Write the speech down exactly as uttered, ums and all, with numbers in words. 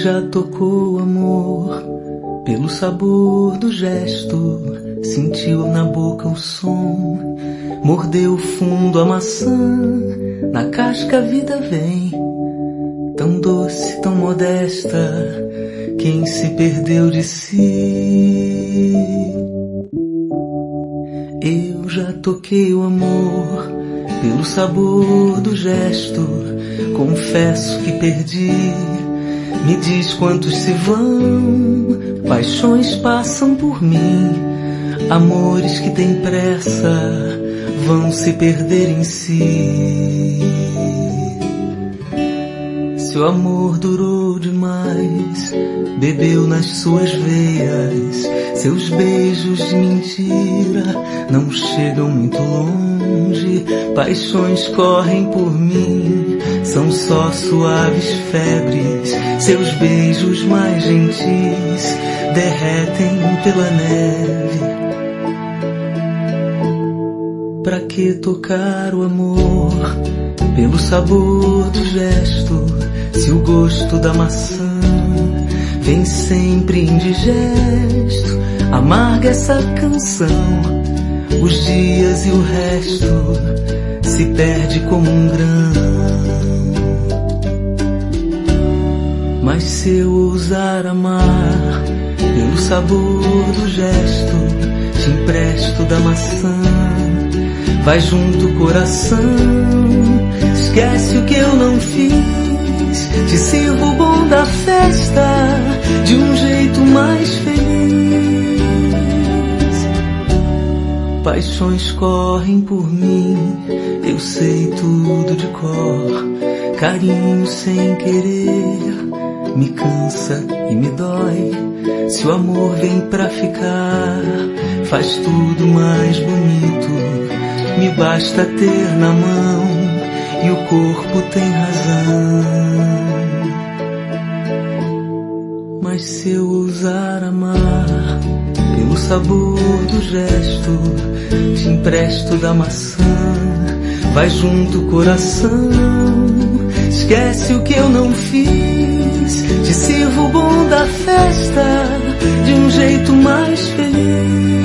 já tocou amor pelo sabor do gesto, sentiu na boca o som, mordeu fundo a maçã, na casca a vida vem, tão doce, tão modesta, quem se perdeu de si. Eu já toquei o amor pelo sabor do gesto, confesso que perdi. Me diz quantos se vão, paixões passam por mim, amores que têm pressa vão se perder em si. Se o amor durou demais, bebeu nas suas veias, seus beijos de mentira não chegam muito longe, paixões correm por mim, são só suaves febres, seus beijos mais gentis derretem pela neve. Pra que tocar o amor pelo sabor do gesto, se o gosto da maçã vem sempre indigesto? Amarga essa canção, os dias e o resto se perde como um grão. Mas se eu ousar amar pelo sabor do gesto, te empresto da maçã, vai junto o coração, esquece o que eu não fiz, te sirvo o bom da festa de um jeito mais feliz. Paixões correm por mim, eu sei tudo de cor, carinho sem querer me cansa e me dói. Se o amor vem pra ficar, faz tudo mais bonito, me basta ter na mão e o corpo tem razão. Mas se eu ousar amar pelo sabor do gesto, te empresto da maçã, vai junto o coração, esquece o que eu não fiz, te sirvo o bom da festa de um jeito mais feliz.